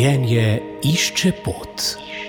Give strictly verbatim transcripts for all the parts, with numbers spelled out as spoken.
Življenje išče pot.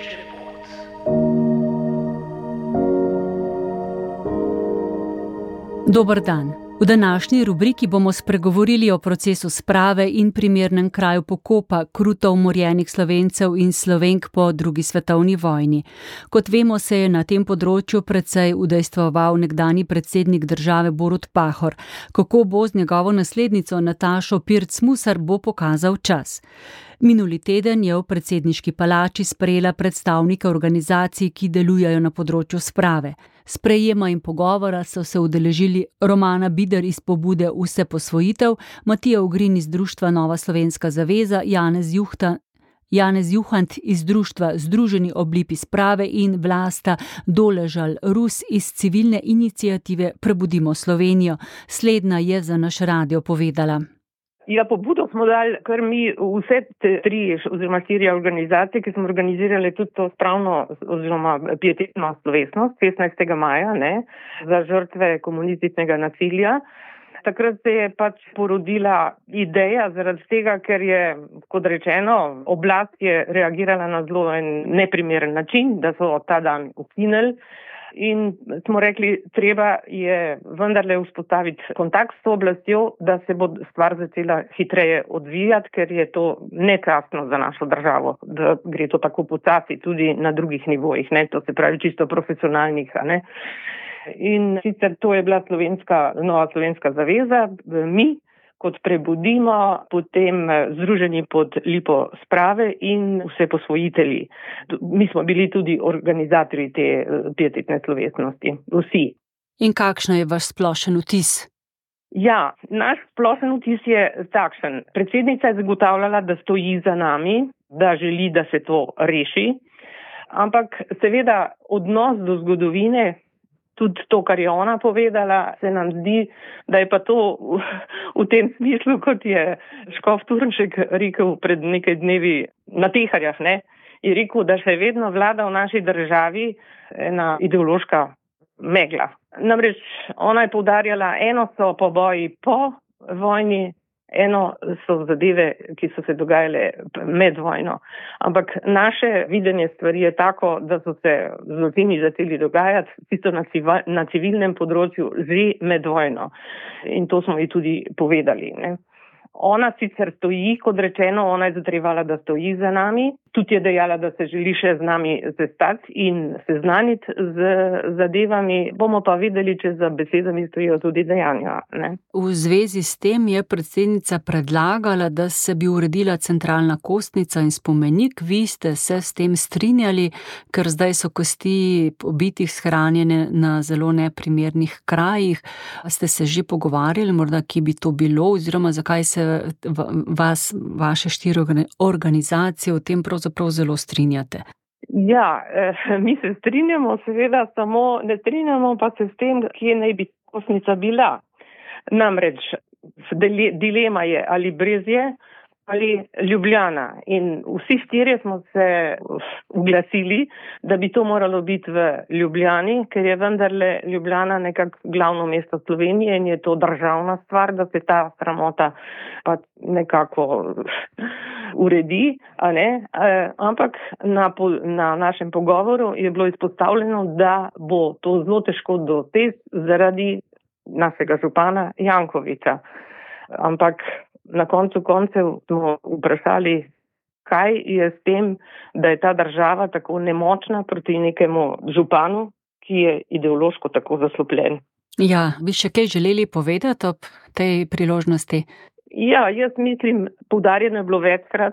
Dober dan. V današnji rubriki bomo spregovorili o procesu sprave in primernem kraju pokopa kruto umorjenih Slovencev in Slovenk po drugi svetovni vojni. Kot vemo, se je na tem področju precej udejstvoval nekdanji predsednik države Borut Pahor. Kako bo z njegovo naslednico Natašo Pirc Musar, bo pokazal čas. Minuli teden je v predsedniški palači sprejela predstavnike organizacij, ki delujejo na področju sprave. Sprejema in pogovora so se udeležili Romana Bider iz pobude Vse posvojitev, Matija Ogrin iz društva Nova slovenska zaveza, Janez Juhta, Janez Juhant iz društva Združeni oblipi sprave in Vlasta Doležal Rus iz civilne iniciative Prebudimo Slovenijo. Slednja je za naš radio povedala. Ja, pobudo smo dali kar mi vse te tri oziroma štiri organizacije, ki smo organizirali tudi to spravno oziroma pietetno slovesnost šestnajstega maja, ne, za žrtve komunističnega nasilja. Takrat se je pač porodila ideja zaradi tega, ker je, kot rečeno, oblast je reagirala na zelo neprimeren način, da so ta dan ukinili. In smo rekli, treba je vendarle vzpostaviti kontakt s to oblastjo, da se bo stvar začela hitreje odvijati, ker je to nečastno za našo državo, da gre to tako počasi tudi na drugih nivojih, ne, to se pravi čisto profesionalnih, ne. In sicer to je bila slovenska, Nova slovenska zaveza, mi kot Prebudimo, potem Združeni pod lipo sprave in Vse posvojitelji. Mi smo bili tudi organizatorji te pietetne slovesnosti, vsi. In kakšen je vaš splošen vtis? Ja, naš splošen vtis je takšen. Predsednica je zagotavljala, da stoji za nami, da želi, da se to reši, ampak seveda odnos do zgodovine, tudi to, kar je ona povedala, se nam zdi, da je pa to v, v tem smislu, kot je škof Turnšek rekel pred nekaj dnevi na Teharjah, ne, je rekel, da še vedno vlada v naši državi ena ideološka megla. Namreč ona je poudarjala, eno so poboji po vojni, eno so zadeve, ki so se dogajale med vojno. Ampak naše videnje stvari je tako, da so se zločini začeli dogajati čisto na, na civilnem področju že med vojno. In to smo ji tudi povedali, ne. Ona sicer stoji, kot rečeno, ona je zatrjevala, da stoji za nami. Tudi je dejala, da se želi še z nami sestati in seznaniti z zadevami. Bomo pa videli, če za besedami stojijo tudi dejanja, ne. V zvezi s tem je predsednica predlagala, da se bi uredila centralna kostnica in spomenik. Vi ste se s tem strinjali, ker zdaj so kosti pobitih shranjene na zelo neprimernih krajih. Ste se že pogovarjali, morda kje bi to bilo, oziroma zakaj se vas, vaše štiri organizacije v tem pravzaprav zelo strinjate? Ja, eh, mi se strinjamo, seveda samo ne strinjamo pa se s tem, kje naj bi kostnica bila. Namreč dilema je ali Brezje ali Ljubljana. In vsi štirje smo se oglasili, da bi to moralo biti v Ljubljani, ker je vendarle Ljubljana nekako glavno mesto Slovenije in je to državna stvar, da se ta sramota pa nekako uredi, a ne? E, ampak na, na našem pogovoru je bilo izpostavljeno, da bo to zelo težko doseči zaradi našega župana Jankovića. Ampak na koncu koncev smo vprašali, kaj je s tem, da je ta država tako nemočna proti nekemu županu, ki je ideološko tako zaslopljen. Ja, bi še kaj želeli povedati ob tej priložnosti? Ja, jaz mislim, poudarjeno je bilo večkrat,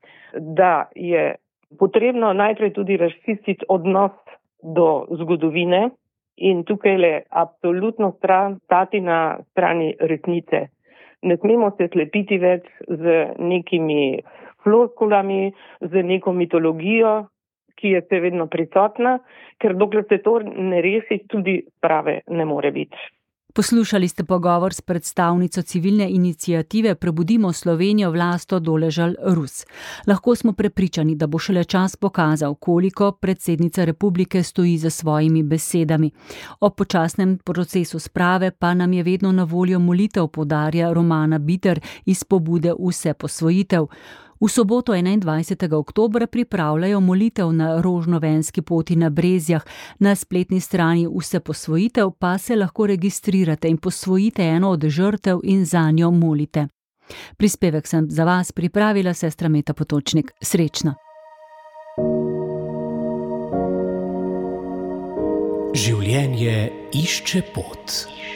da je potrebno najprej tudi razčistiti odnos do zgodovine in tukaj le absolutno stati na strani resnice. Ne smemo se slepiti več z nekimi floskulami, z neko mitologijo, ki je se vedno prisotna, ker dokler se to ne reši, tudi sprave ne more biti. Poslušali ste pogovor s predstavnico civilne iniciative Prebudimo Slovenijo Vlasto Doležal Rus. Lahko smo prepričani, da bo šele čas pokazal, koliko predsednica republike stoji za svojimi besedami. O počasnem procesu sprave pa nam je vedno na voljo molitev, poudarja Romana Bider iz pobude Vse posvojitev. V soboto enaindvajsetega oktobra pripravljajo molitev na rožnovenski poti na Brezjah. Na spletni strani Vseposvojitev pa se lahko registrirate in posvojite eno od žrtev in zanjo molite. Prispevek sem za vas pripravila sestra Meta Potočnik. Srečno! Življenje išče pot.